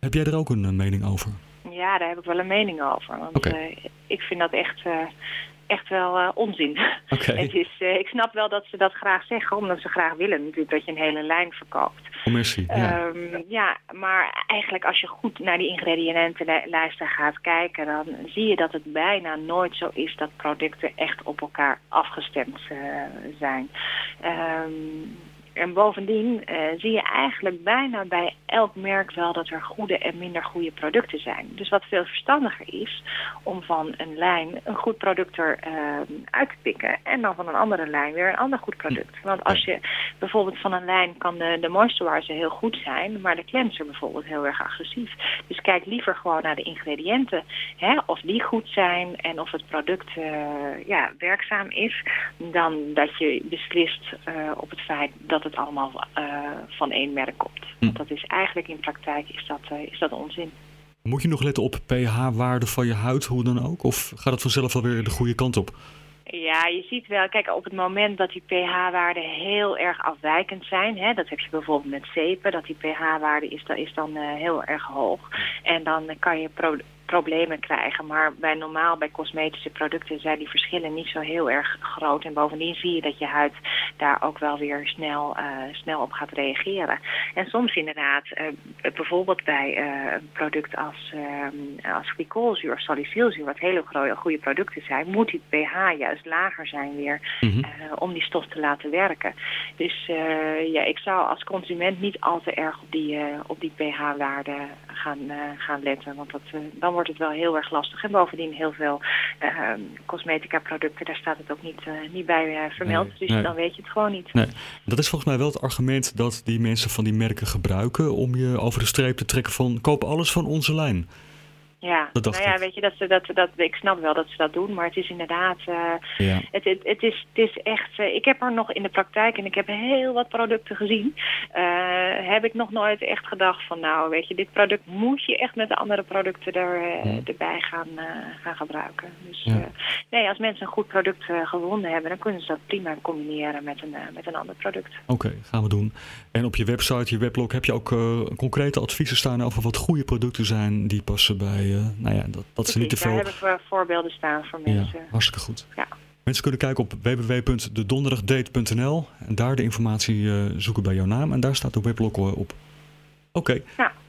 Heb jij er ook een mening over? Ja, daar heb ik wel een mening over. Want ik vind dat echt wel onzin. Okay. Ik snap wel dat ze dat graag zeggen, omdat ze graag willen natuurlijk dat je een hele lijn verkoopt. Commercie, ja. Ja, maar eigenlijk als je goed naar die ingrediëntenlijsten gaat kijken, dan zie je dat het bijna nooit zo is dat producten echt op elkaar afgestemd zijn. En bovendien zie je eigenlijk bijna bij elk merk wel dat er goede en minder goede producten zijn. Dus wat veel verstandiger is om van een lijn een goed product uit te pikken en dan van een andere lijn weer een ander goed product. Want als je bijvoorbeeld van een lijn kan de moisturizer heel goed zijn, maar de cleanser bijvoorbeeld heel erg agressief. Dus kijk liever gewoon naar de ingrediënten, of die goed zijn en of het product werkzaam is, dan dat je beslist op het feit dat het allemaal van één merk komt. Want dat is eigenlijk in praktijk is dat onzin. Moet je nog letten op pH-waarde van je huid, hoe dan ook? Of gaat het vanzelf alweer de goede kant op? Ja, je ziet wel, kijk, op het moment dat die pH-waarden heel erg afwijkend zijn, dat heb je bijvoorbeeld met zeepen, dat die pH-waarde is dan heel erg hoog. En dan kan je problemen krijgen. Maar bij cosmetische producten zijn die verschillen niet zo heel erg groot. En bovendien zie je dat je huid daar ook wel weer snel op gaat reageren. En soms inderdaad, bijvoorbeeld bij een product als glycolzuur of salicylzuur, wat hele goede producten zijn, moet die pH juist lager zijn weer om die stof te laten werken. Dus ik zou als consument niet al te erg op die pH-waarde gaan letten. Want dan wordt het wel heel erg lastig. En bovendien heel veel cosmetica producten, daar staat het ook niet bij vermeld. Dus dan weet je het gewoon niet. Nee. Dat is volgens mij wel het argument dat die mensen van die merken gebruiken om je over de streep te trekken van koop alles van onze lijn. Ja, weet je, ik snap wel dat ze dat doen, maar het is inderdaad, het is echt, ik heb er nog in de praktijk, en ik heb heel wat producten gezien, heb ik nog nooit echt gedacht van, nou, weet je, dit product moet je echt met de andere producten erbij gaan gebruiken. Dus als mensen een goed product gevonden hebben, dan kunnen ze dat prima combineren met een ander product. Oké, gaan we doen. En op je website, je weblog, heb je ook concrete adviezen staan over wat goede producten zijn die passen bij dat ze niet te veel... Daar heb ik voorbeelden staan voor mensen. Ja, hartstikke goed. Ja. Mensen kunnen kijken op www.dedonderdagdate.nl en daar de informatie zoeken bij jouw naam. En daar staat de weblog op. Oké. Ja.